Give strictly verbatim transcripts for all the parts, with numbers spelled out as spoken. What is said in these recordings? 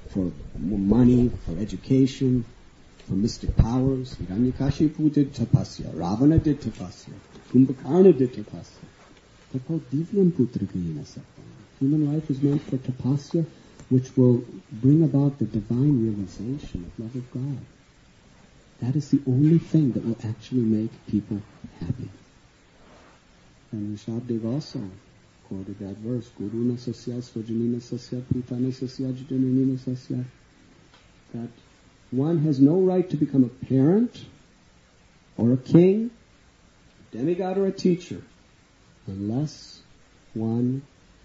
for money, for education, for mystic powers. Hiranyakashipu did tapasya, Ravana did tapasya, Kumbhakarna did tapasya. Human life is meant for tapasya, which will bring about the divine realization of love of God. That is the only thing that will actually make people happy. And Rishabdev also quoted that verse, Guruna Sasya, Svajanina Sasya, Putana Sasya, Jajanina Sasya, that one has no right to become a parent or a king, a demigod or a teacher, unless one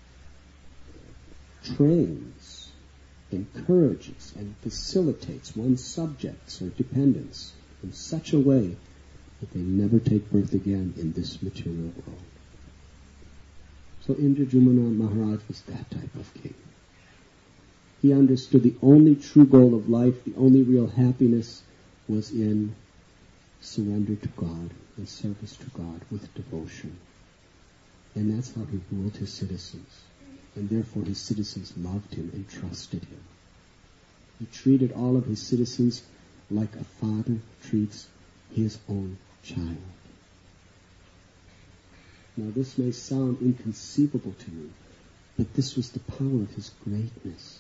trains, encourages, and facilitates one's subjects or dependents in such a way that they never take birth again in this material world. So Indradyumna Maharaj was that type of king. He understood the only true goal of life, the only real happiness, was in surrender to God and service to God with devotion. And that's how he ruled his citizens. And therefore his citizens loved him and trusted him. He treated all of his citizens like a father treats his own child. Now this may sound inconceivable to you, but this was the power of his greatness.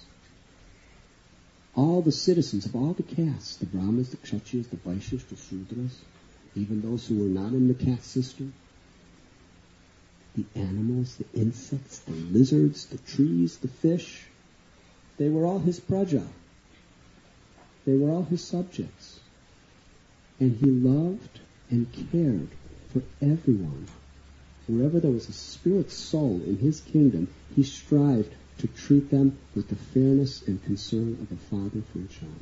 All the citizens of all the castes, the Brahmanas, the Kshatriyas, the Vaishyas, the Sudras, even those who were not in the caste system, the animals, the insects, the lizards, the trees, the fish, they were all his praja. They were all his subjects. And he loved and cared for everyone. Wherever there was a spirit soul in his kingdom, he strived to treat them with the fairness and concern of a father for a child.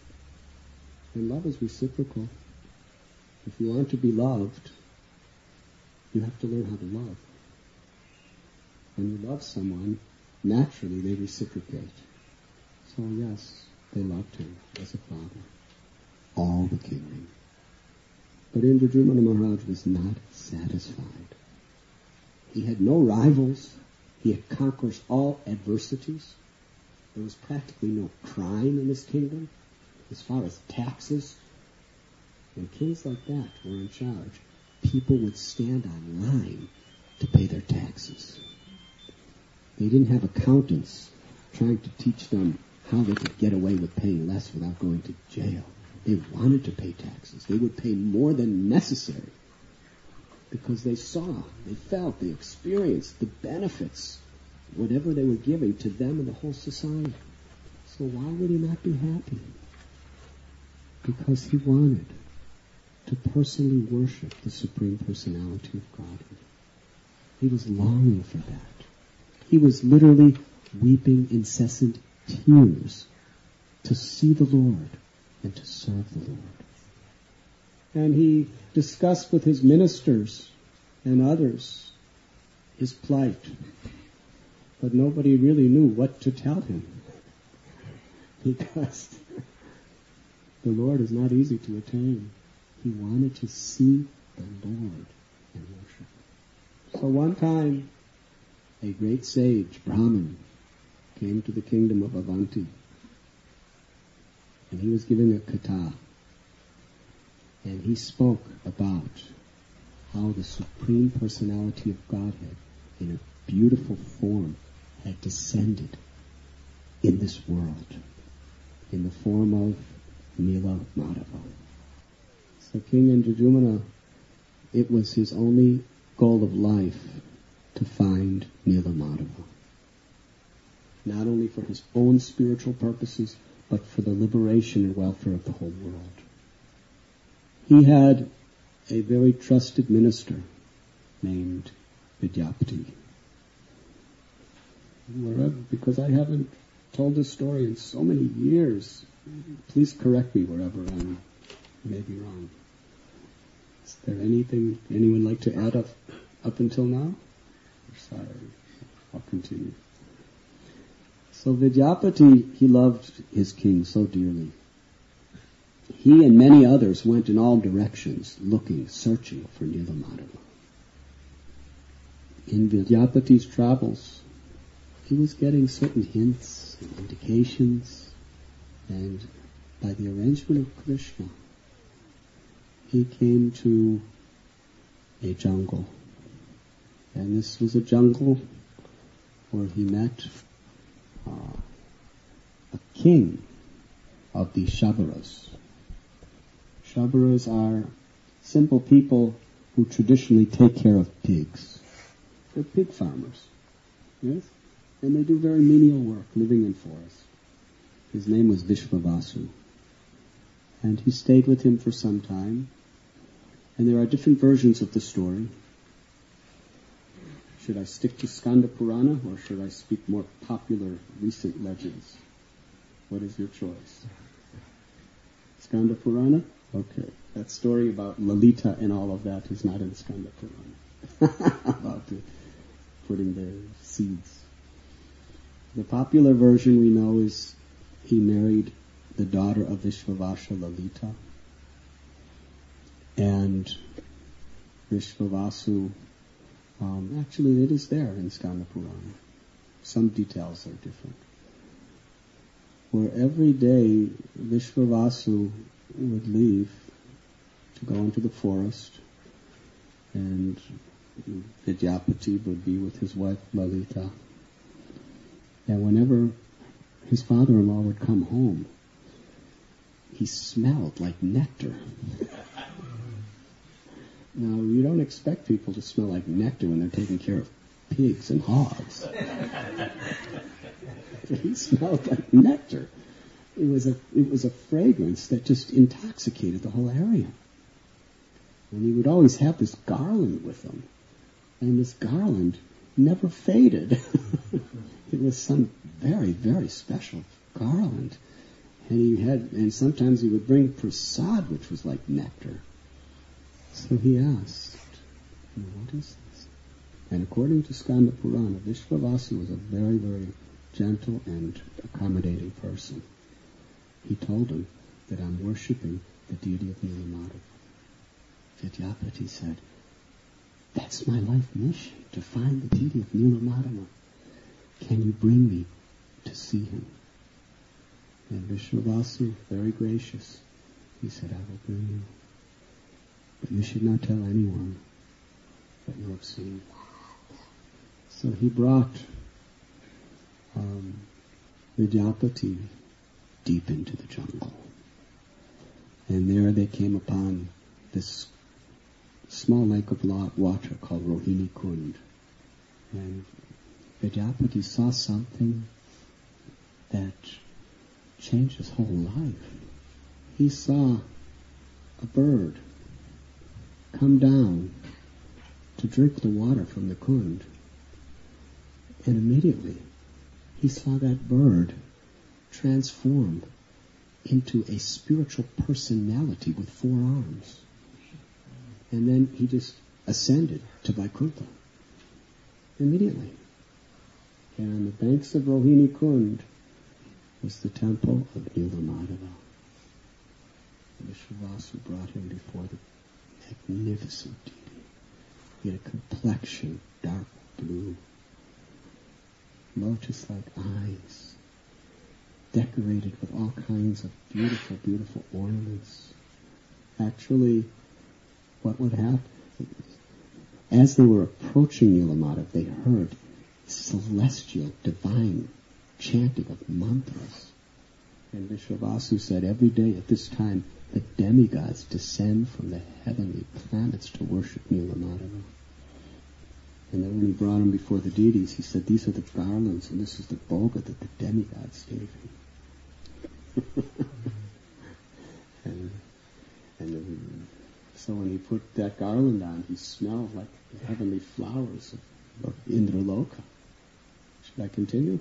And love is reciprocal. If you want to be loved, you have to learn how to love. When you love someone, naturally they reciprocate. So yes, they loved him as a father. All the kingdom. But Indradyumna Maharaj was not satisfied. He had no rivals. He had conquered all adversities. There was practically no crime in his kingdom as far as taxes. When kings like that were in charge, people would stand on line to pay their taxes. They didn't have accountants trying to teach them how they could get away with paying less without going to jail. They wanted to pay taxes. They would pay more than necessary because they saw, they felt, they experienced the benefits, whatever they were giving to them and the whole society. So why would he not be happy? Because he wanted to personally worship the Supreme Personality of Godhead. He was longing for that. He was literally weeping incessant tears to see the Lord and to serve the Lord. And he discussed with his ministers and others his plight. But nobody really knew what to tell him. Because the Lord is not easy to attain. He wanted to see the Lord and worship. So one time, a great sage, Brahman, came to the kingdom of Avanti. And he was giving a katha. And he spoke about how the Supreme Personality of Godhead, in a beautiful form, had descended in this world, in the form of Nila Madhava. So King Indradyumna, it was his only goal of life to find Nila Madhava. Not only for his own spiritual purposes, but for the liberation and welfare of the whole world. He had a very trusted minister named Vidyapati. Wherever, because I haven't told this story in so many years, please correct me wherever I may be wrong. Is there anything anyone like to add up, up until now? Sorry, I'll continue. So Vidyapati, he loved his king so dearly. He and many others went in all directions, looking, searching for Nila Madhava. In Vidyapati's travels, he was getting certain hints and indications, And by the arrangement of Krishna, he came to a jungle. And this was a jungle where he met uh, a king of the Shabaras. Shabaras are simple people who traditionally take care of pigs. They're pig farmers. Yes? And they do very menial work, living in forests. His name was Vishvavasu. And he stayed with him for some time. And there are different versions of the story. Should I stick to Skanda Purana, or should I speak more popular recent legends? What is your choice? Skanda Purana? Okay. That story about Lalita and all of that is not in Skanda Purana. About the, putting their seeds. The popular version we know is he married the daughter of Vishvavasa, Lalita. And Vishvavasu, um, actually it is there in Skanda Purana. Some details are different. Where every day Vishvavasu would leave to go into the forest, and Vidyapati would be with his wife Lalita. And whenever his father-in-law would come home, he smelled like nectar. Now, you don't expect people to smell like nectar when they're taking care of pigs and hogs. He smelled like nectar. It was a it was a fragrance that just intoxicated the whole area. And he would always have this garland with him. And this garland never faded. It was some very, very special garland. And he had, and sometimes he would bring prasad, which was like nectar. So he asked, what is this? And according to Skanda Purana, Vishvavasu was a very, very gentle and accommodating person. He told him that I'm worshipping the deity of Nilamadeva. Vidyapati said, that's my life mission, to find the deity of Nilamadeva. Can you bring me to see him? And Vishvavasu, very gracious, he said, I will bring you. But you should not tell anyone that you have seen. So he brought um, Vidyapati deep into the jungle. And there they came upon this small lake of water called Rohini Kund. And Vidyapati saw something that changed his whole life. He saw a bird come down to drink the water from the Kund. And immediately he saw that bird transform into a spiritual personality with four arms. And then he just ascended to Vaikuntha immediately. And on the banks of Rohini Kund was the temple of Nilamadeva. Vishvavasu brought him before the magnificent deity. He had a complexion dark blue, lotus-like eyes, decorated with all kinds of beautiful, beautiful ornaments. Actually, what would happen? As they were approaching Nilamadeva, they heard celestial, divine chanting of mantras. And Vishvavasu said, every day at this time, the demigods descend from the heavenly planets to worship Nilamadeva. And then when he brought him before the deities, he said, these are the garlands, and this is the bhoga that the demigods gave him. and and then, so when he put that garland on, he smelled like the heavenly flowers of, of Indraloka. Should I continue?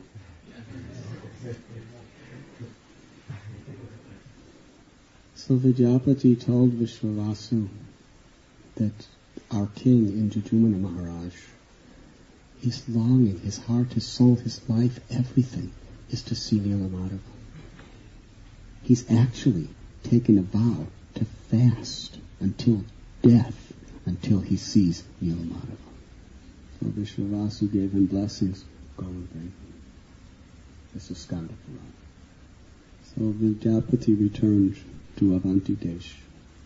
So Vidyapati told Vishvavasu that our king in Jajumana Maharaj, he's longing, his heart, his soul, his life, everything is to see Nilamadeva. He's actually taken a vow to fast until death, until he sees Nilamadeva. So Vishvavasu gave him blessings. Go and bring him. This is Skanda Purana. So Vidyapati returned to Avanti Desh.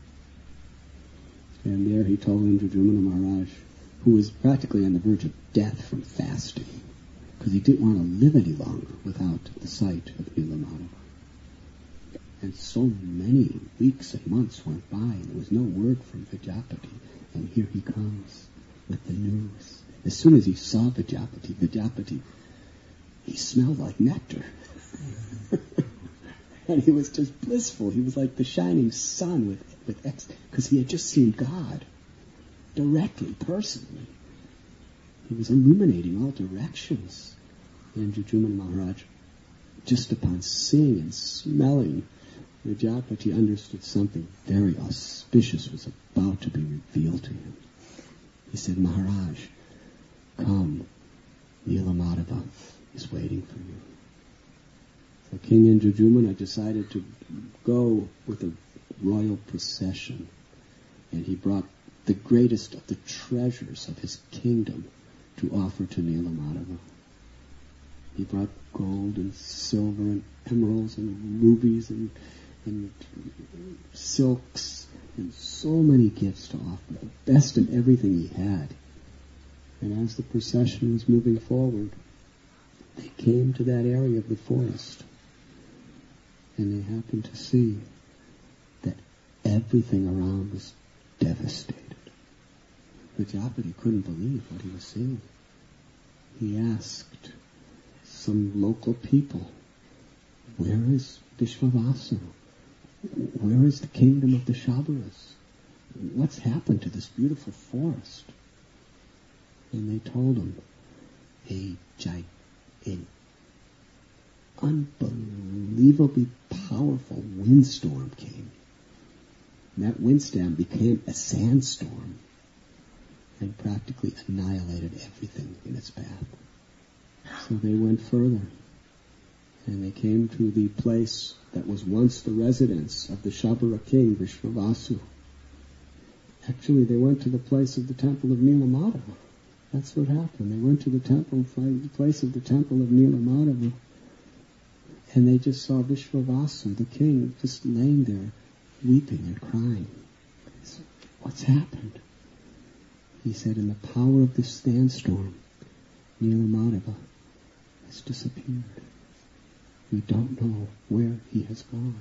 And there he told Indradyumna Maharaj, who was practically on the verge of death from fasting, because he didn't want to live any longer without the sight of Nilamadava. And so many weeks and months went by, and there was no word from Vidyapati. And here he comes with the news. As soon as he saw Vidyapati, Vidyapati, he smelled like nectar. And he was just blissful. He was like the shining sun with, with ex, because he had just seen God directly, personally. He was illuminating all directions. And Indradyumna Maharaj, just upon seeing and smelling Vidyapati, understood something very auspicious was about to be revealed to him. He said, Maharaj, come, Nilamadava is waiting for you. So King Indradyumna decided to go with a royal procession, and he brought the greatest of the treasures of his kingdom to offer to Nilamadava. He brought gold and silver and emeralds and rubies and, and silks and so many gifts to offer, the best of everything he had. And as the procession was moving forward, they came to that area of the forest, and they happened to see that everything around was devastated. Vidyapati couldn't believe what he was seeing. He asked some local people, where is Vishvavasu? Where is the kingdom of the Shabaras? What's happened to this beautiful forest? And they told him a giant, an unbelievably powerful windstorm came. And that windstorm became a sandstorm and practically annihilated everything in its path. So they went further, and they came to the place that was once the residence of the Shabara king, Vishvavasu. Actually, they went to the place of the temple of Nilamadava. That's what happened. They went to the temple, the place of the temple of Nilamadava, and they just saw Vishvavasu, the king, just laying there, weeping and crying. Said, what's happened? He said, in the power of this sandstorm, Nilamadava has disappeared. We don't know where he has gone.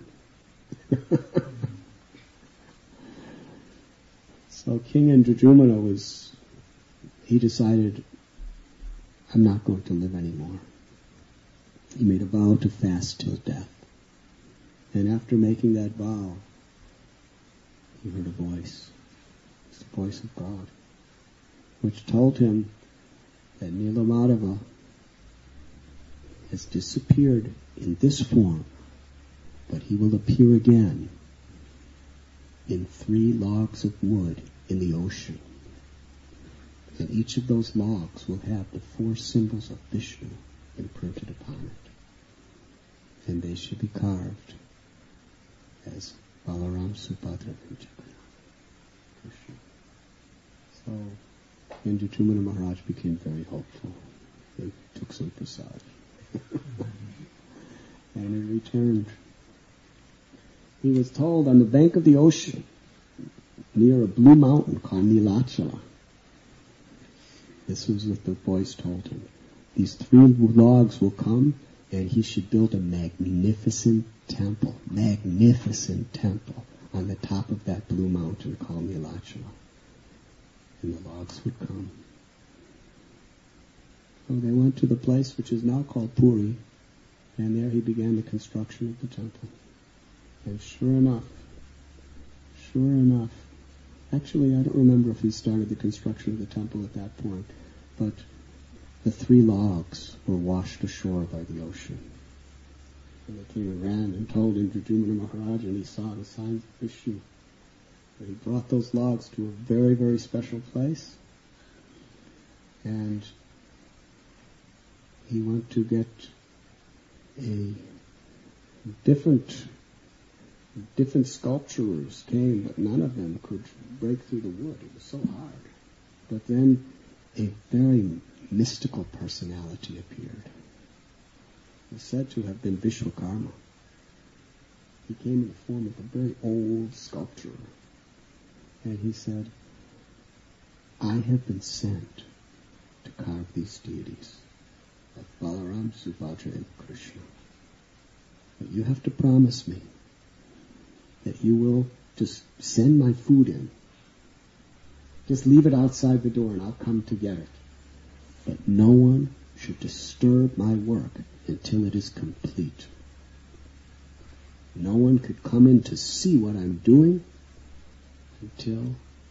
So King Indradyumna was, he decided, I'm not going to live anymore. He made a vow to fast till death. And after making that vow, he heard a voice. It's the voice of God, which told him that Nilamadava has disappeared in this form, but he will appear again in three logs of wood in the ocean. And each of those logs will have the four symbols of Vishnu imprinted upon it. And they should be carved as Balaram, Subhadra, and Jagannath. So Indradyumna Maharaj became very hopeful. He took some prasad. And he returned. He was told on the bank of the ocean, near a blue mountain called Nilachala. This was what the voice told him. These three logs will come, and he should build a magnificent temple, magnificent temple on the top of that blue mountain called Nilachala. And the logs would come. So they went to the place which is now called Puri, and there he began the construction of the temple. And sure enough, sure enough, actually I don't remember if he started the construction of the temple at that point, but the three logs were washed ashore by the ocean. And the king ran and told Indradyumna Maharaj, and he saw the signs of Vishnu. And he brought those logs to a very, very special place, and he went to get a different different sculpturers came, but none of them could break through the wood. It was so hard. But then a very mystical personality appeared. He was said to have been Vishwakarma. He came in the form of a very old sculptor. And he said, I have been sent to carve these deities of Balaram, Subhadra, and Krishna. But you have to promise me that you will just send my food in. Just leave it outside the door and I'll come to get it. But no one should disturb my work until it is complete. No one could come in to see what I'm doing until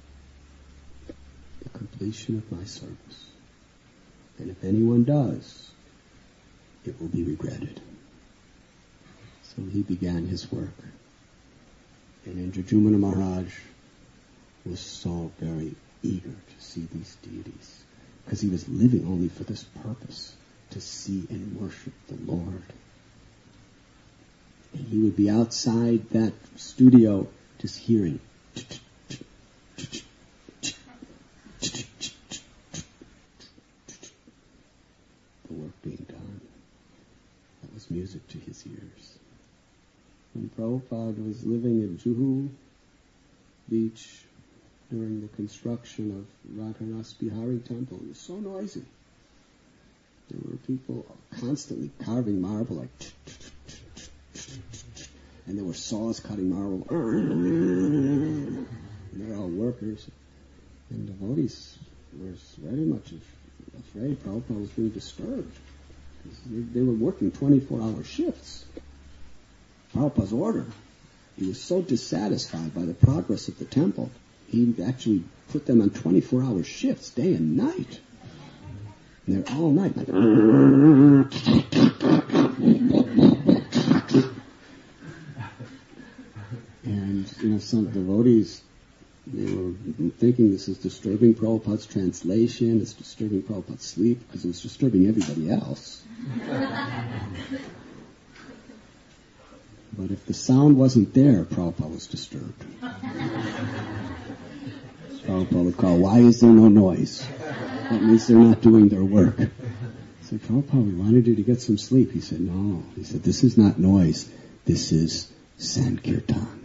the completion of my service. And if anyone does, it will be regretted. So he began his work. And Indradyumna Maharaj was so very eager to see these deities, because he was living only for this purpose, to see and worship the Lord. And he would be outside that studio just hearing the work being done. That was music to his ears. When Prabhupada was living in Juhu Beach during the construction of Radharas Bihari Temple, it was so noisy. There were people constantly carving marble, like, and there were saws cutting marble, and they're all workers. And devotees were very much afraid Prabhupada was being disturbed. They were working twenty-four hour shifts. Prabhupada's order. He was so dissatisfied by the progress of the temple, he actually put them on twenty-four hour shifts, day and night. And they're all night like, and you know, some devotees, they were thinking this is disturbing Prabhupada's translation, it's disturbing Prabhupada's sleep, because it was disturbing everybody else. But if the sound wasn't there, Prabhupada was disturbed. Prabhupada would call, why is there no noise? That means they're not doing their work. I said, Prabhupada, we wanted you to get some sleep. He said, no. He said, this is not noise. This is Sankirtan.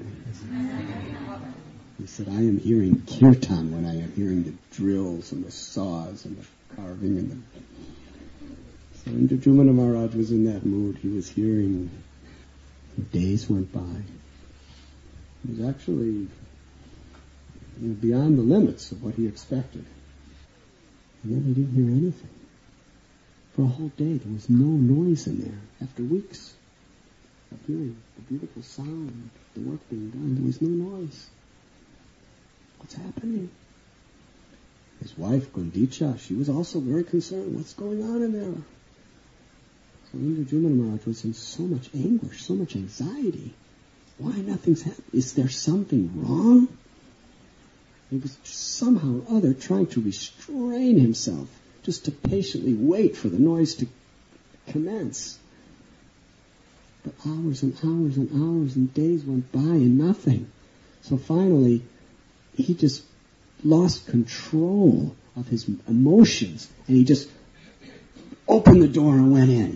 He said, I am hearing kirtan when I am hearing the drills and the saws and the carving and the... So Indradyumna Maharaj was in that mood. He was hearing... Days went by. It was actually, you know, beyond the limits of what he expected. And then he didn't hear anything. For a whole day, there was no noise in there. After weeks of hearing the beautiful sound, the work being done, there was no noise. What's happening? His wife, Gundicha, she was also very concerned. What's going on in there? So Indradyumna Maharaj was in so much anguish, so much anxiety. Why nothing's happening? Is there something wrong? He was somehow or other trying to restrain himself, just to patiently wait for the noise to commence. But hours and hours and hours and days went by and nothing. So finally, he just lost control of his emotions, and he just opened the door and went in.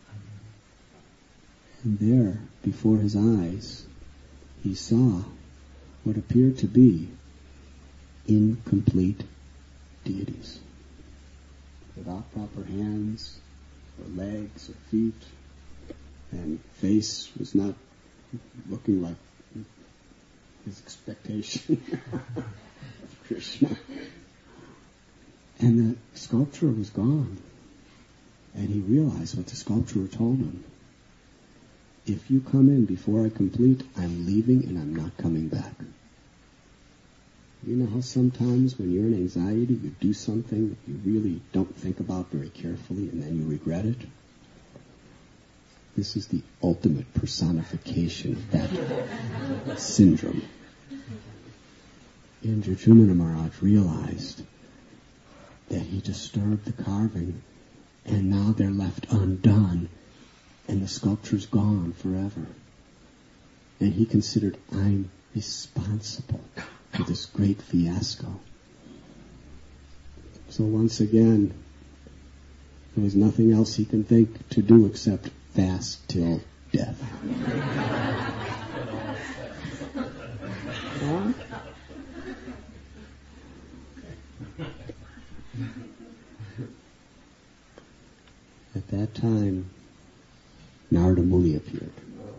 And there, before his eyes, he saw what appeared to be incomplete deities. Without proper hands, or legs, or feet, and face was not looking like his expectation of Krishna. And the sculpture was gone. And he realized what the sculptor told him. If you come in before I complete, I'm leaving and I'm not coming back. You know how sometimes when you're in anxiety, you do something that you really don't think about very carefully and then you regret it? This is the ultimate personification of that syndrome. Indradyumna Maharaj realized that he disturbed the carving and now they're left undone and the sculpture's gone forever. And he considered, I'm responsible for this great fiasco. So once again, there was nothing else he can think to do except fast till death. Huh? At that time, Narada Muni appeared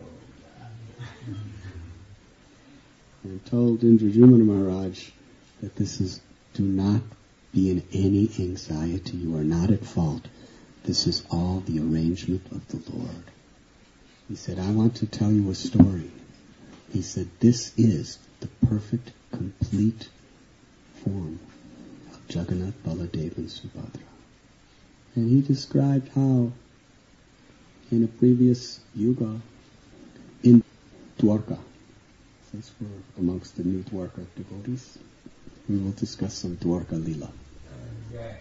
and told Indradyumna Maharaj that this is, do not be in any anxiety. You are not at fault. This is all the arrangement of the Lord. He said, I want to tell you a story. He said, this is the perfect, complete form of Jagannath, Baladev, and Subhadra. And he described how in a previous yuga in Dwarka, since we're amongst the new Dwarka devotees, we will discuss some Dwarka Leela. Okay.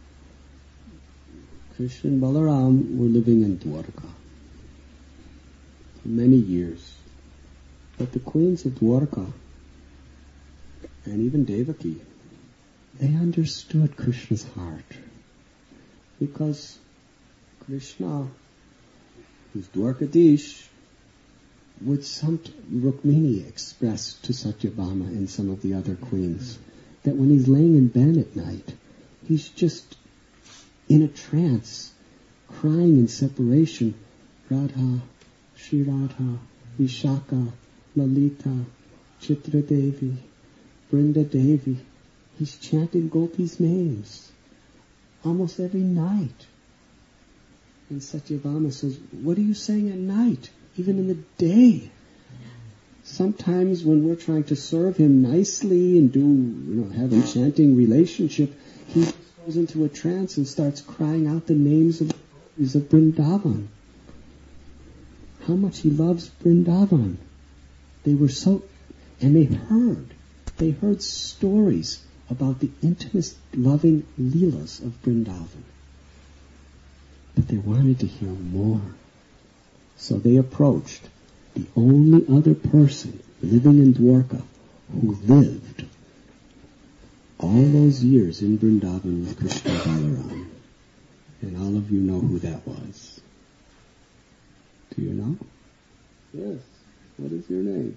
Krishna and Balaram were living in Dwarka for many years. But the queens of Dwarka, and even Devaki, they understood Krishna's heart. Because Krishna, who's Dwarkadish, would some Rukmini express to Satyabhama and some of the other queens that when he's laying in bed at night, he's just in a trance, crying in separation. Radha, Shri Radha, Vishaka, Lalita, Chitra Devi, Brinda Devi. He's chanting Gopis' names almost every night. And Satyabhama says, what are you saying at night? Even in the day. Sometimes when we're trying to serve him nicely and do, you know, have enchanting relationship, he goes into a trance and starts crying out the names of the of Vrindavan. How much he loves Vrindavan. They were so, and they heard, they heard stories about the intimate, loving Leelas of Vrindavan. But they wanted to hear more. So they approached the only other person living in Dwarka who lived all those years in Vrindavan with Krishna Balaram. And all of you know who that was. Do you know? Yes. What is your name?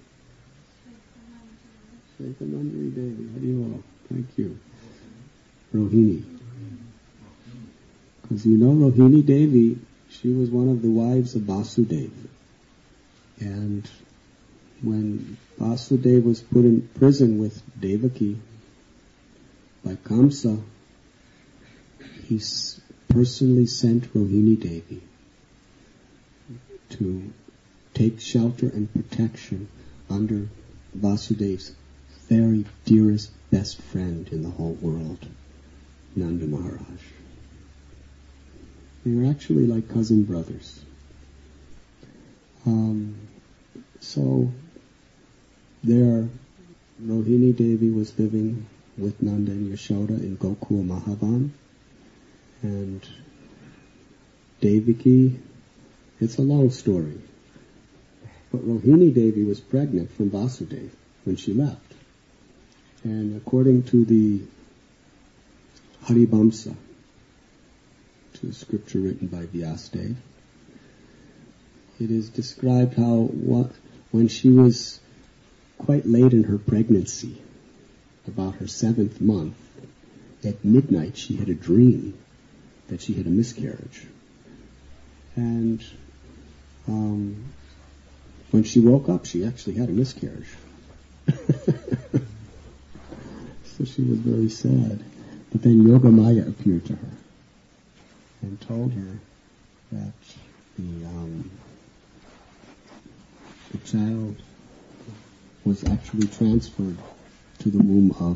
Shekhamandri Devi. How do you know? Thank you. Rohini. Because you know Rohini Devi, she was one of the wives of Vasudeva. And when Vasudeva was put in prison with Devaki by Kamsa, he personally sent Rohini Devi to take shelter and protection under Vasudeva's very dearest, best friend in the whole world, Nanda Maharaj. They were actually like cousin brothers. Um, so there, Rohini Devi was living with Nanda and Yashoda in Gokul Mahavan, and Devaki, it's a long story, but Rohini Devi was pregnant from Vasudeva when she left. And according to the Haribamsa, to the scripture written by Vyasadeva, it is described how what, when she was quite late in her pregnancy, about her seventh month, at midnight she had a dream that she had a miscarriage. And um, when she woke up, she actually had a miscarriage. So she was very sad. But then Yogamaya appeared to her and told her that the um, the child was actually transferred to the womb of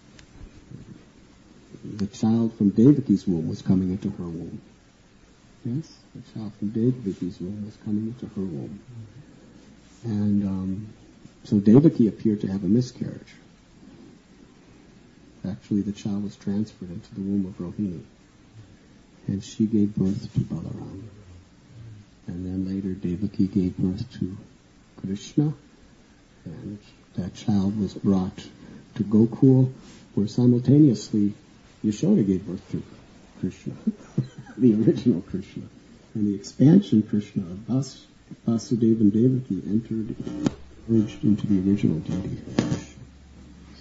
the child from Devaki's womb was coming into her womb. Yes, the child from Devaki's womb was coming into her womb, and um, so Devaki appeared to have a miscarriage. Actually, the child was transferred into the womb of Rohini, and she gave birth to Balaram. And then later, Devaki gave birth to Krishna, and that child was brought to Gokul, where simultaneously Yashoda gave birth to Krishna, the original Krishna. And the expansion Krishna of Vas- Vasudeva and Devaki entered, merged into the original deity of Krishna.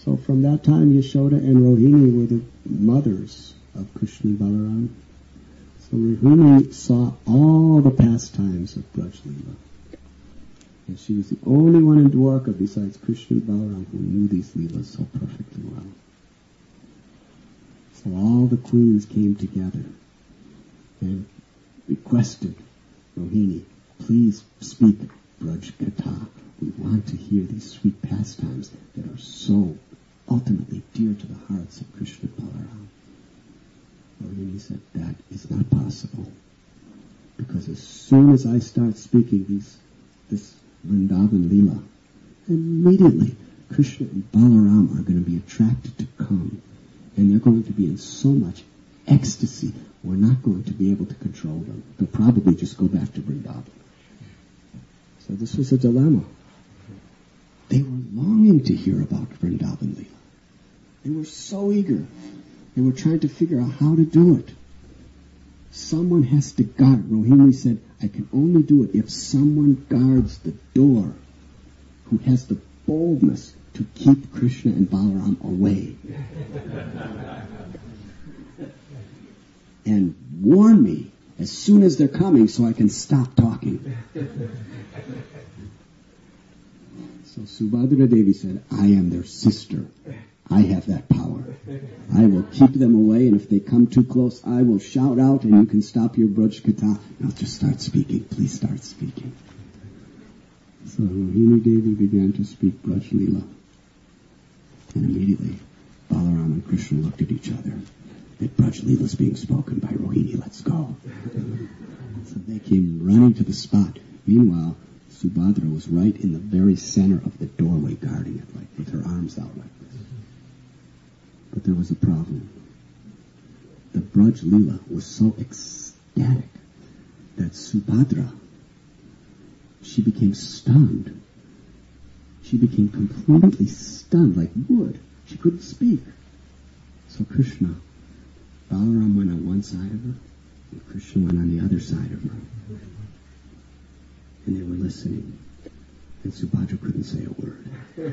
So from that time, Yashoda and Rohini were the mothers of Krishna and Balaram. So Rohini saw all the pastimes of Braj Leela. And she was the only one in Dwarka besides Krishna and Balaram who knew these Leelas so perfectly well. So all the queens came together and requested Rohini, please speak Braj Katha. We want to hear these sweet pastimes that are so ultimately dear to the hearts of Krishna and Balaram. Rohini said, that is not possible. Because as soon as I start speaking these, this Vrindavan Leela, immediately Krishna and Balaram are going to be attracted to come. And they're going to be in so much ecstasy, we're not going to be able to control them. They'll probably just go back to Vrindavan. So this was a dilemma. They were longing to hear about Vrindavan Leela. They were so eager. They were trying to figure out how to do it. Someone has to guard. Rohini said, I can only do it if someone guards the door, who has the boldness to keep Krishna and Balaram away. And warn me as soon as they're coming so I can stop talking. So Subhadra Devi said, I am their sister. I have that power. I will keep them away, and if they come too close, I will shout out, and you can stop your Braj Katha. Now just start speaking. Please start speaking. So Rohini Devi began to speak Braj Leela. And immediately, Balaram and Krishna looked at each other. That Braj Leela is being spoken by Rohini. Let's go. So they came running to the spot. Meanwhile, Subhadra was right in the very center of the doorway, guarding it, like with her arms out like this. But there was a problem. The Braj Leela was so ecstatic that Subhadra, she became stunned. She became completely stunned, like wood. She couldn't speak. So Krishna, Balaram went on one side of her, and Krishna went on the other side of her. And they were listening. And Subhadra couldn't say a word.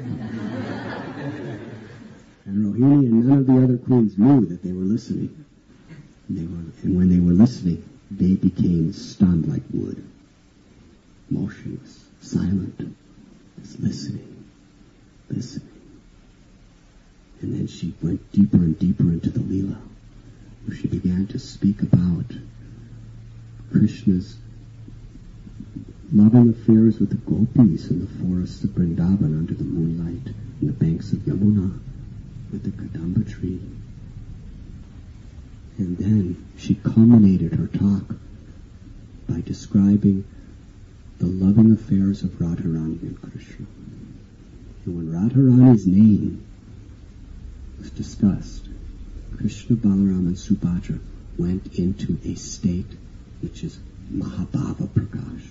And Rohini and none of the other queens knew that they were listening. And, they were, and when they were listening, they became stunned like wood. Motionless, silent, just listening, listening. And then she went deeper and deeper into the Leela, where she began to speak about Krishna's loving affairs with the gopis in the forests of Vrindavan under the moonlight, in the banks of Yamuna, with the Kadamba tree. And then she culminated her talk by describing the loving affairs of Radharani and Krishna. And when Radharani's name was discussed, Krishna, Balaram, and Subhadra went into a state which is Mahabhava Prakash.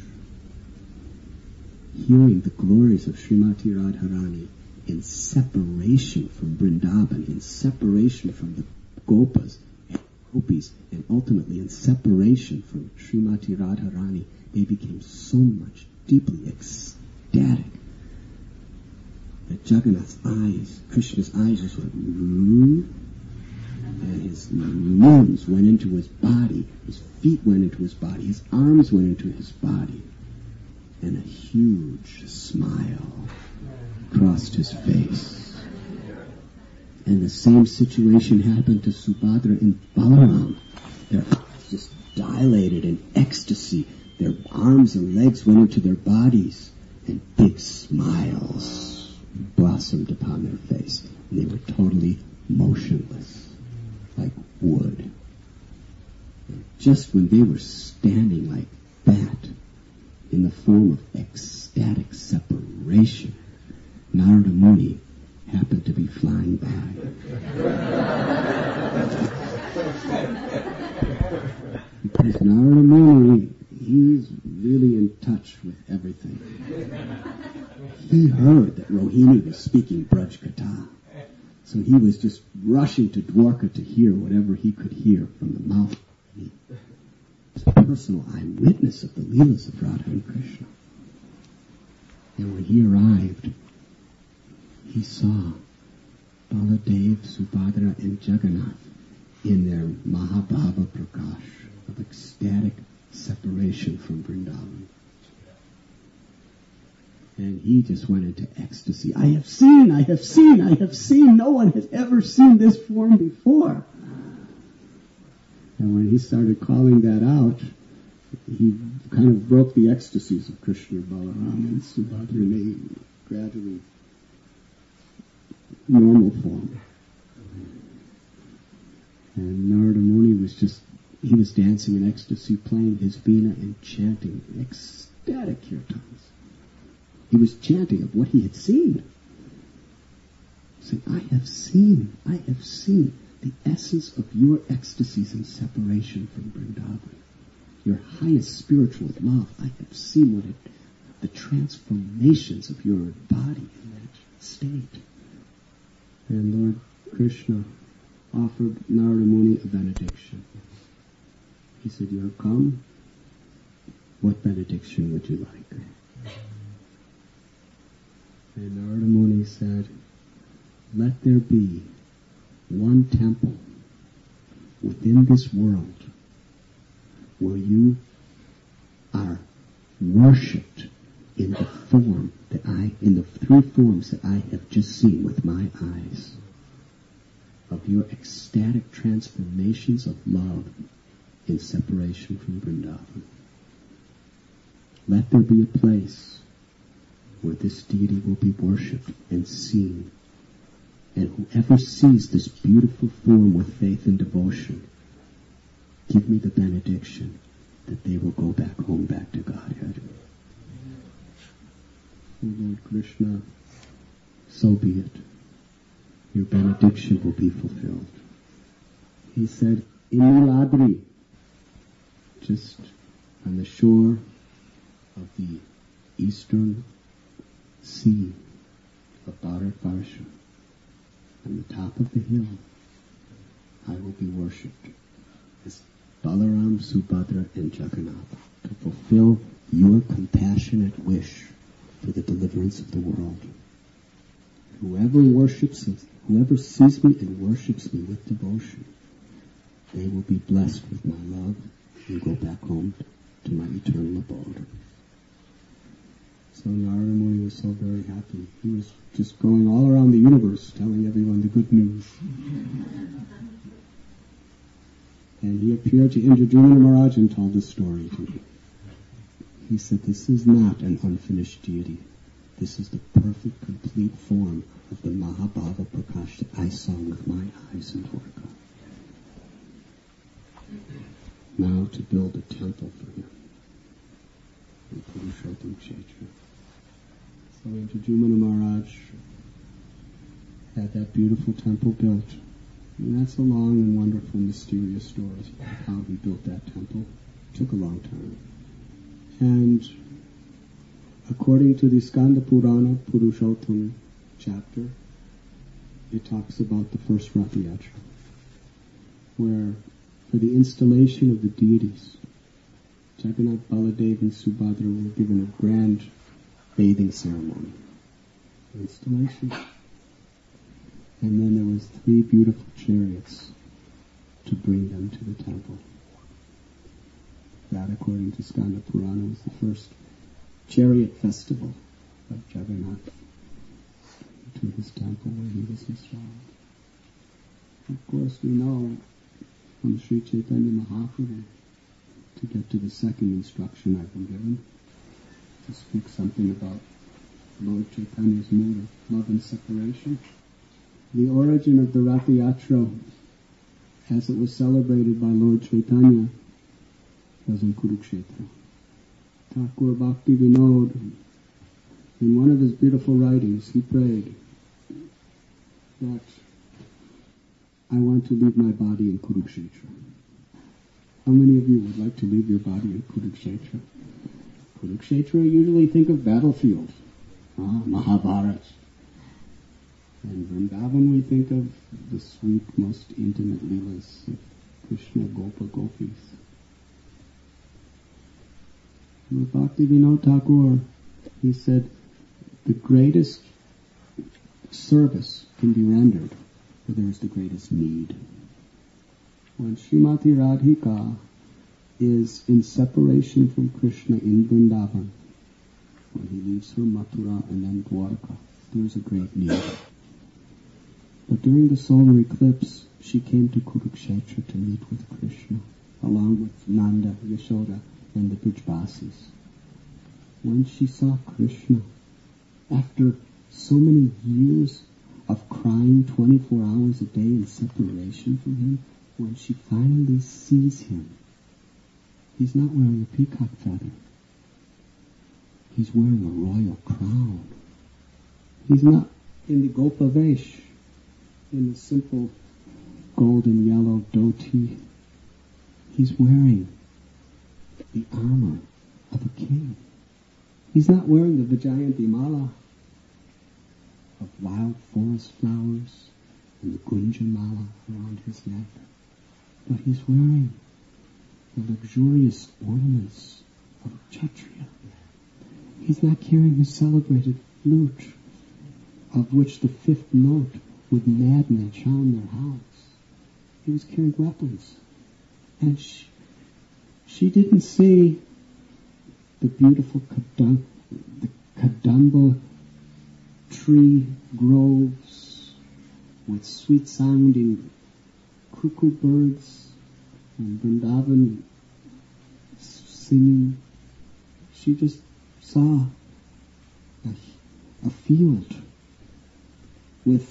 Hearing the glories of Srimati Radharani in separation from Vrindavan, in separation from the Gopas and Gopis, and ultimately in separation from Srimati Radharani, they became so much deeply ecstatic that Jagannath's eyes, Krishna's eyes just went, mm, and his limbs went into his body, his feet went into his body, his arms went into his body, and a huge smile crossed his face. And the same situation happened to Subhadra and Balaram. Their eyes just dilated in ecstasy. Their arms and legs went into their bodies, and big smiles blossomed upon their face. And they were totally motionless, like wood. And just when they were standing like that, in the form of ecstatic separation, Narada Muni happened to be flying by. Because Narada Muni, he's really in touch with everything. He heard that Rohini was speaking Braj Katha. So he was just rushing to Dwarka to hear whatever he could hear from the mouth of Rohini. He was a personal eyewitness of the Leelas of Radha and Krishna. And when he arrived, he saw Baladev, Subhadra, and Jagannath in their Mahabhava Prakash of ecstatic separation from Vrindavan. And he just went into ecstasy. I have seen, I have seen, I have seen. No one has ever seen this form before. And when he started calling that out, he kind of broke the ecstasies of Krishna, Balaram, and Subhadra, and they gradually normal form. And Narada Muni was just, he was dancing in ecstasy, playing his veena and chanting ecstatic kirtans. He was chanting of what he had seen. Saying, I have seen, I have seen the essence of your ecstasies and separation from Vrindavan. Your highest spiritual love. I have seen what it, the transformations of your body in that state. And Lord Krishna offered Narada Muni a benediction. He said, you have come. What benediction would you like? And Narada Muni said, let there be one temple within this world where you are worshipped in the form that I, in the three forms that I have just seen with my eyes, of your ecstatic transformations of love in separation from Vrindavan. Let there be a place where this deity will be worshipped and seen. And whoever sees this beautiful form with faith and devotion, give me the benediction that they will go back home, back to Godhead. O Lord Krishna, so be it. Your benediction will be fulfilled. He said, in Niladri, just on the shore of the eastern sea of Bharatvarsha, on the top of the hill, I will be worshipped as Balaram, Subhadra, and Jagannath to fulfill your compassionate wish for the deliverance of the world. Whoever worships, whoever sees me and worships me with devotion, they will be blessed with my love and go back home to my eternal abode. So Narada Muni was so very happy. He was just going all around the universe telling everyone the good news. And he appeared to Indradyumna Maharaj and told the story to him. He said, this is not an unfinished deity. This is the perfect, complete form of the Mahabhava Prakash that I saw with my eyes in Dwarka. Now to build a temple for him in Purushottam Kshetra. So Indradyumna Maharaj had that beautiful temple built. And that's a long and wonderful, mysterious story of how he built that temple. It took a long time. And according to the Skanda Purana, Purushottam chapter, it talks about the first Rath Yatra, where for the installation of the deities, Jagannath, Baladev, and Subhadra were given a grand bathing ceremony. Installation. And then there was three beautiful chariots to bring them to the temple. That, according to Skanda Purana, was the first chariot festival of Jagannath to his temple where he was installed. Of course, we know from Sri Chaitanya Mahaprabhu, to get to the second instruction I've been given, to speak something about Lord Chaitanya's mood of love and separation. The origin of the Rath Yatra, as it was celebrated by Lord Chaitanya, was in Kurukshetra. Thakur Bhakti Vinod, in one of his beautiful writings, he prayed that I want to leave my body in Kurukshetra. How many of you would like to leave your body in Kurukshetra? Kurukshetra, usually think of battlefield, ah, Mahabharata. And Vrindavan, we think of the sweet, most intimate leelas of Krishna, Gopa, Gopis. With Bhakti Vinod Thakur, he said, the greatest service can be rendered where there is the greatest need. When Srimati Radhika is in separation from Krishna in Vrindavan, when he leaves her Mathura and then Dwarka, there is a great need. But during the solar eclipse, she came to Kurukshetra to meet with Krishna, along with Nanda, Yashoda, and the Brijbasis. When she saw Krishna, after so many years of crying twenty-four hours a day in separation from him, when she finally sees him, he's not wearing a peacock feather. He's wearing a royal crown. He's not in the Gopavesh, in the simple golden yellow dhoti. He's wearing the armor of a king. He's not wearing the Vijayanti Mala of wild forest flowers and the Gunja Mala around his neck, but he's wearing the luxurious ornaments of a Kshatriya. He's not carrying his celebrated flute, of which the fifth note would madden a charm their house. He was carrying weapons. And she, she didn't see the beautiful kadam, the kadamba tree groves with sweet-sounding cuckoo birds and Vrindavan singing. She just saw a, a field with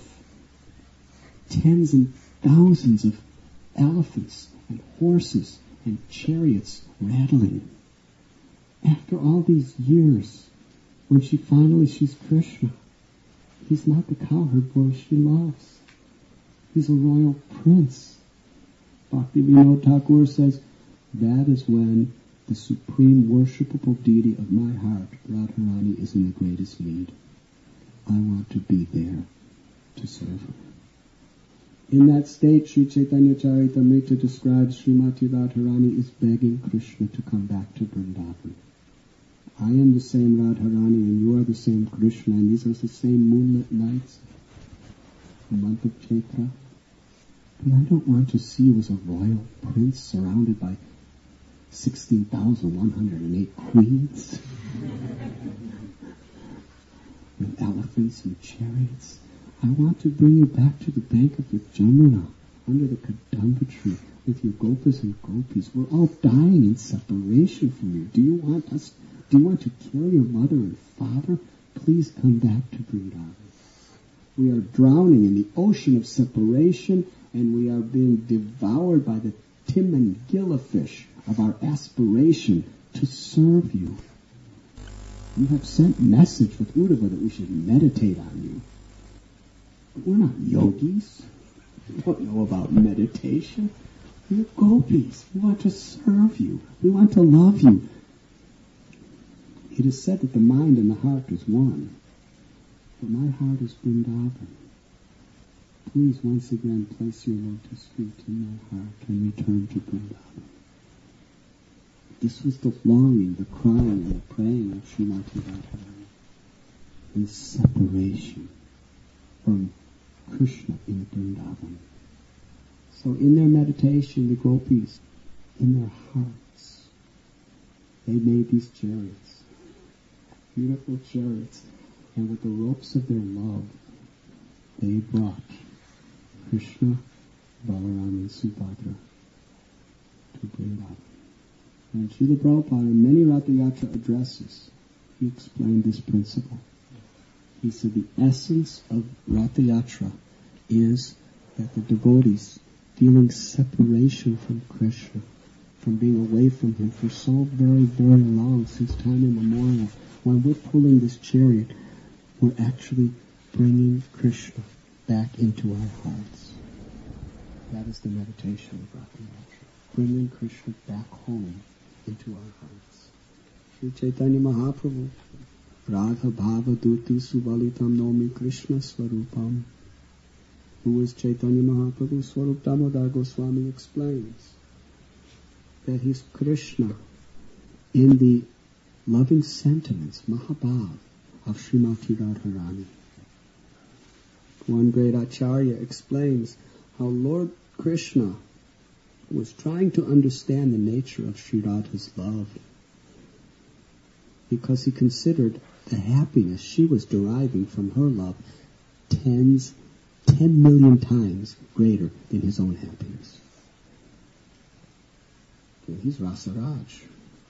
tens and thousands of elephants and horses and chariots rattling. After all these years, when she finally sees Krishna, he's not the cowherd boy she loves. He's a royal prince. Bhakti Vinod Thakur says, that is when the supreme worshipable deity of my heart, Radharani, is in the greatest need. I want to be there to serve her. In that state, Sri Chaitanya Charitamrita describes Srimati Radharani is begging Krishna to come back to Vrindavan. I am the same Radharani and you are the same Krishna, and these are the same moonlit nights, the month of Chaitra. But I don't want to see you as a royal prince surrounded by sixteen thousand one hundred eight queens with elephants and chariots. I want to bring you back to the bank of the Jamuna, under the Kadamba tree, with your gopas and gopis. We're all dying in separation from you. Do you want us, do you want to kill your mother and father? Please come back to Vrindavan. We are drowning in the ocean of separation, and we are being devoured by the Timangila fish of our aspiration to serve you. You have sent message with Uddhava that we should meditate on you. But we're not yogis. We don't know about meditation. We're gopis. We want to serve you. We want to love you. It is said that the mind and the heart is one. But my heart is Vrindavan. Please once again place your lotus feet in my heart and return to Vrindavan. This was the longing, the crying, and the praying of Srimati Radharani in separation from Krishna in Vrindavan. So in their meditation, the gopis, in their hearts, they made these chariots, beautiful chariots, and with the ropes of their love, they brought Krishna, Balaram, and Subhadra to Vrindavan. And Srila Prabhupada, in many Ratha Yatra addresses, he explained this principle. He said the essence of Ratha Yatra is that the devotees, feeling separation from Krishna, from being away from him for so very, very long, since time immemorial, when we're pulling this chariot, we're actually bringing Krishna back into our hearts. That is the meditation of Ratha Yatra, bringing Krishna back home into our hearts. Sri Chaitanya Mahaprabhu, Radha Bhava Duti Subalitam Nomi Krishna Swarupam. Who is Chaitanya Mahaprabhu? Swarup Damodar Goswami explains that he's Krishna in the loving sentiments, Mahabhav, of Srimati Radharani. One great Acharya explains how Lord Krishna was trying to understand the nature of Sri Radha's love, because he considered the happiness she was deriving from her love tens, ten million times greater than his own happiness. And he's Rasaraj.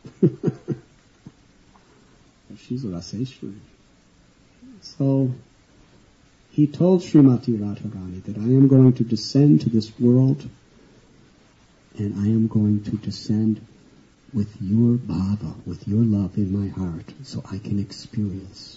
She's a Raseshwari. So he told Srimati Radharani that I am going to descend to this world, and I am going to descend with your bhava, with your love in my heart, so I can experience.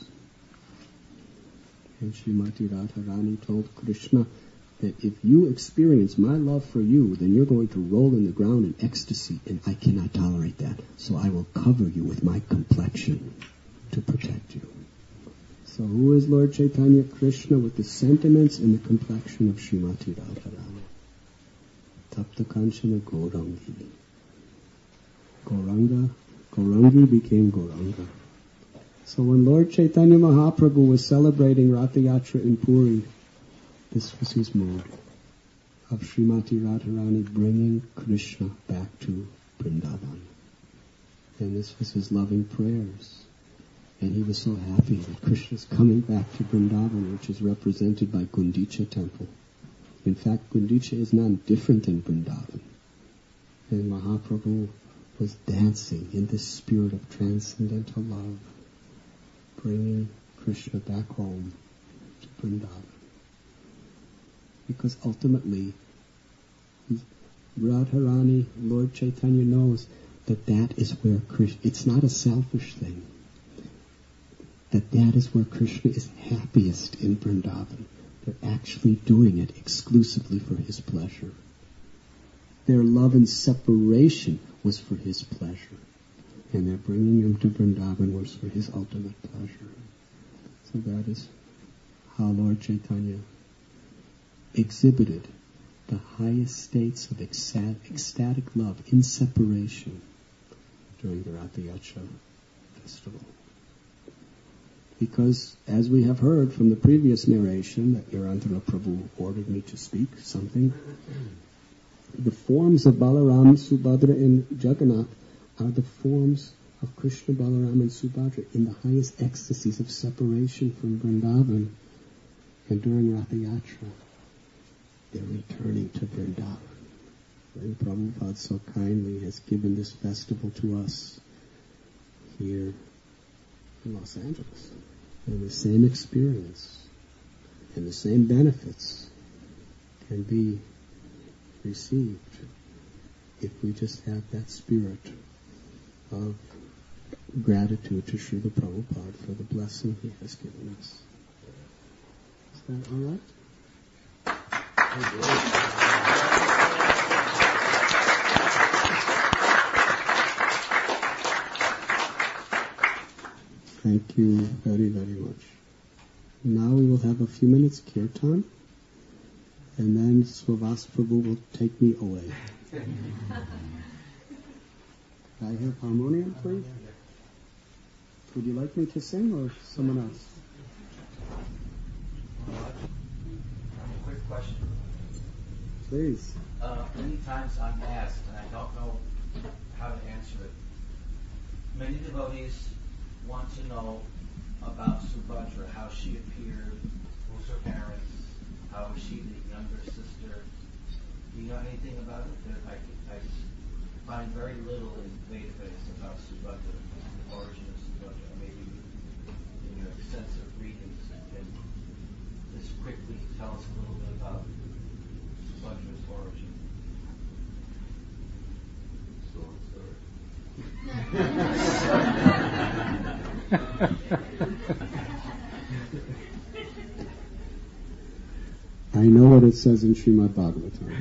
And Srimati Radharani told Krishna that if you experience my love for you, then you're going to roll in the ground in ecstasy, and I cannot tolerate that. So I will cover you with my complexion to protect you. So who is Lord Chaitanya? Krishna with the sentiments and the complexion of Srimati Radharani. Tapta Kanchana Gaurangi. Gauranga, Gaurangi became Gauranga. So when Lord Chaitanya Mahaprabhu was celebrating Ratha Yatra in Puri, this was his mood of Srimati Radharani bringing Krishna back to Vrindavan. And this was his loving prayers. And he was so happy that Krishna's coming back to Vrindavan, which is represented by Gundicha temple. In fact, Gundicha is not different than Vrindavan. And Mahaprabhu was dancing in this spirit of transcendental love, bringing Krishna back home to Vrindavan. Because ultimately, Radharani, Lord Chaitanya knows that that is where Krishna, it's not a selfish thing, that that is where Krishna is happiest in Vrindavan. They're actually doing it exclusively for his pleasure. Their love and separation was for his pleasure. And their bringing him to Vrindavan was for his ultimate pleasure. So that is how Lord Chaitanya exhibited the highest states of ecstatic love in separation during the Ratha Yatra festival. Because, as we have heard from the previous narration that Nirantara Prabhu ordered me to speak something, the forms of Balaram, Subhadra, and Jagannath are the forms of Krishna, Balaram, and Subhadra in the highest ecstasies of separation from Vrindavan. And during Ratha Yatra, they're returning to Vrindavan. And Prabhupada so kindly has given this festival to us here in Los Angeles. And the same experience and the same benefits can be received if we just have that spirit of gratitude to Srila Prabhupada for the blessing he has given us. Is that all right? Thank you very, very much. Now we will have a few minutes kirtan, and then Swavas Prabhu will take me away. I have harmonium, please? Would you like me to sing or someone else? A quick question. Please. Uh, many times I'm asked, and I don't know how to answer it. Many devotees want to know about Subhadra, how she appeared, who's her parents, how is she the younger sister. Do you know anything about it? That I, I find very little in Vedabase about Subhadra, the origin of Subhadra. Maybe in your extensive readings, you can just quickly tell us a little bit about Subhadra's origin. I know what it says in Srimad Bhagavatam.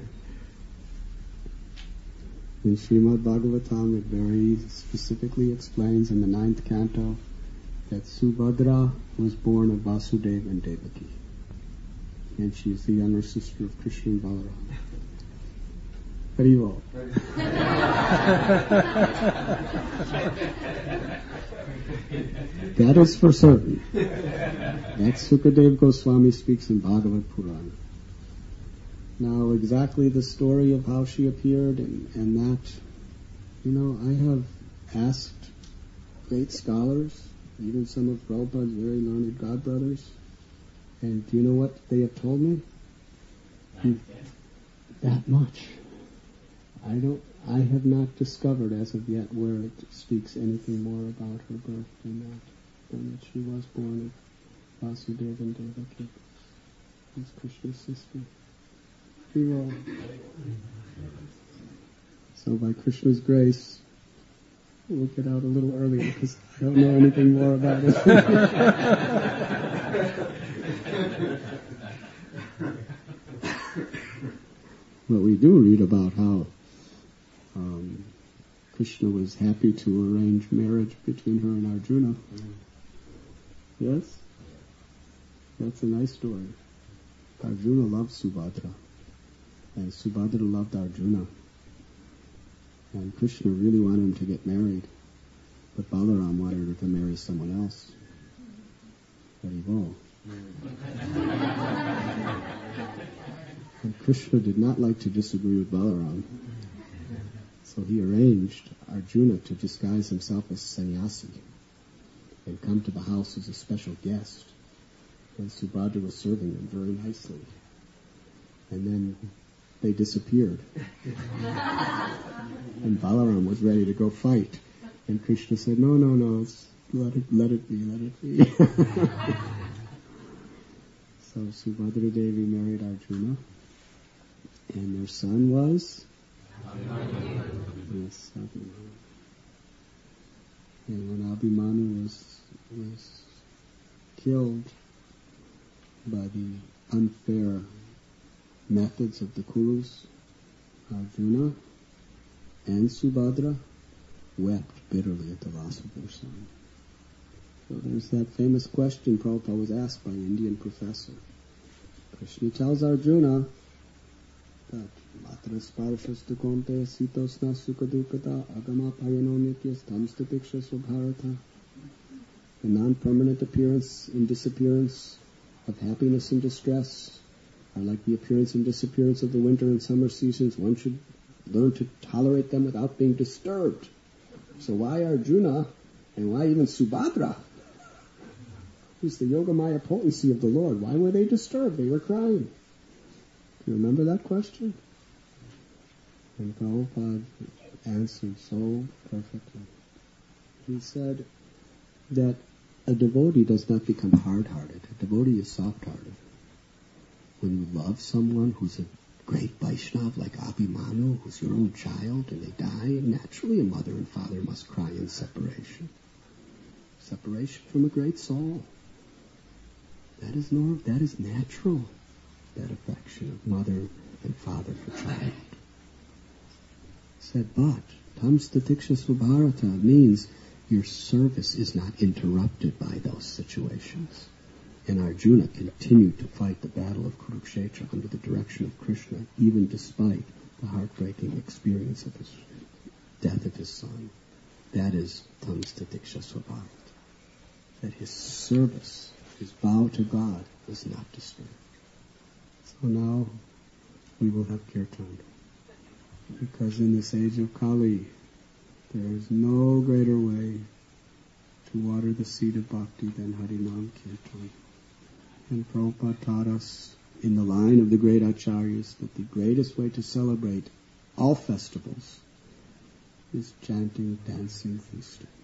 In Srimad Bhagavatam, it very specifically explains in the ninth canto that Subhadra was born of Vasudeva and Devaki, and she is the younger sister of Krishna and Balaram. Very well. That is for certain. That Sukadeva Goswami speaks in Bhagavad Purana. Now, exactly the story of how she appeared and, and that, you know, I have asked great scholars, even some of Prabhupada's very learned godbrothers, and do you know what they have told me? That much. I don't. I have not discovered as of yet where it speaks anything more about her birth than that, than that she was born of Vasudeva and Devaki. That's Krishna's sister. He will. So by Krishna's grace, we'll get out a little earlier because I don't know anything more about it. But we do read about how um, Krishna was happy to arrange marriage between her and Arjuna. Yes? That's a nice story. Arjuna loved Subhadra, and Subhadra loved Arjuna. And Krishna really wanted him to get married, but Balaram wanted her to marry someone else. Haribo. And Krishna did not like to disagree with Balaram, so he arranged Arjuna to disguise himself as sannyasi and come to the house as a special guest. And Subhadra was serving him very nicely. And then they disappeared. And Balaram was ready to go fight. And Krishna said, no, no, no, let it, let it be, let it be. So Subhadra Devi married Arjuna. And their son was? Yes, Abhimanyu. And when Abhimanyu was, was killed by the unfair methods of the Kurus, Arjuna and Subhadra wept bitterly at the loss of their son. So there's that famous question Prabhupada was asked by an Indian professor. Krishna tells Arjuna that Matra Sparshasta Konte Sitosna Sukadukata Agama Payano Nityas Tamstatiksha Swabharata. The non-permanent appearance and disappearance of happiness and distress are like the appearance and disappearance of the winter and summer seasons. One should learn to tolerate them without being disturbed. So why Arjuna and why even Subhadra, who's the Yogamaya potency of the Lord, why were they disturbed? They were crying. Do you remember that question? And Prabhupada answered so perfectly. He said that a devotee does not become hard-hearted. A devotee is soft-hearted. When you love someone who's a great Vaishnava like Abhimanyu, who's your own child, and they die, naturally a mother and father must cry in separation. Separation from a great soul. That is normal. That is natural. That affection of mother and father for child. Said, but tamstatiksha subharata means your service is not interrupted by those situations. And Arjuna continued to fight the battle of Kurukshetra under the direction of Krishna, even despite the heartbreaking experience of his death of his son. That is tamstatiksha subharata. That his service, his vow to God, was not disturbed. So now we will have kirtan. Because in this age of Kali, there is no greater way to water the seed of bhakti than Harinam Kirtan. And Prabhupada taught us in the line of the great acharyas that the greatest way to celebrate all festivals is chanting, dancing, feasting.